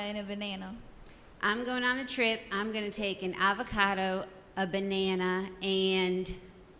and a banana. I'm going on a trip. I'm going to take an avocado, a banana, and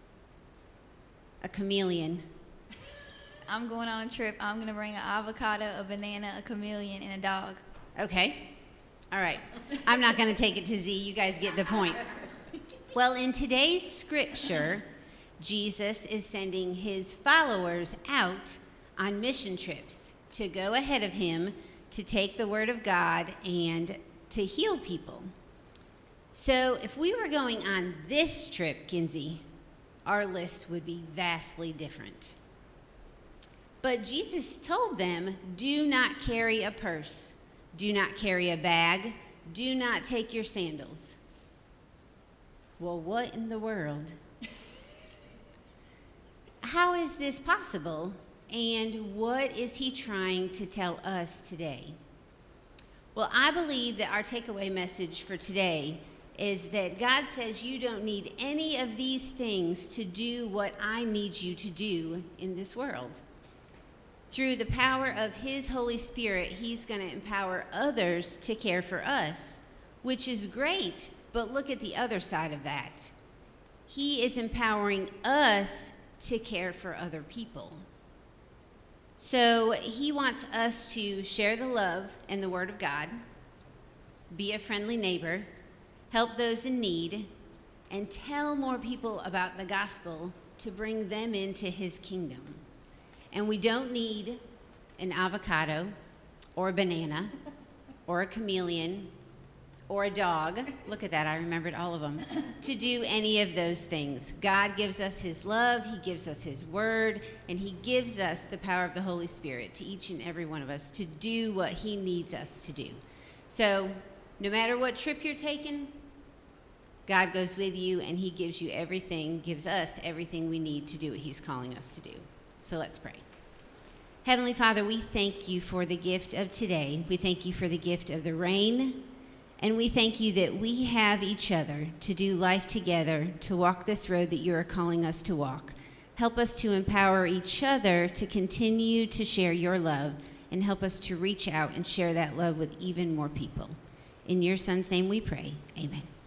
a chameleon. I'm going on a trip. I'm going to bring an avocado, a banana, a chameleon, and a dog. Okay. All right. I'm not going to take it to Z. You guys get the point. Well, in today's scripture, Jesus is sending his followers out on mission trips to go ahead of him to take the word of God and to heal people. So if we were going on this trip, Kinsey, our list would be vastly different. But Jesus told them, do not carry a purse, do not carry a bag, do not take your sandals. Well, what in the world? How is this possible? And what is he trying to tell us today? Well, I believe that our takeaway message for today is that God says you don't need any of these things to do what I need you to do in this world. Through the power of his Holy Spirit, he's going to empower others to care for us, which is great, but look at the other side of that. He is empowering us to care for other people. So he wants us to share the love and the word of God, be a friendly neighbor, help those in need, and tell more people about the gospel to bring them into his kingdom. And we don't need an avocado or a banana or a chameleon or a dog. Look at that, I remembered all of them. To do any of those things. God gives us his love, he gives us his word, and he gives us the power of the Holy Spirit to each and every one of us to do what he needs us to do. So no matter what trip you're taking, God goes with you and he gives you everything, gives us everything we need to do what he's calling us to do. So let's pray. Heavenly Father, we thank you for the gift of today. We thank you for the gift of the rain. And we thank you that we have each other to do life together, to walk this road that you are calling us to walk. Help us to empower each other to continue to share your love, and help us to reach out and share that love with even more people. In your Son's name we pray. Amen.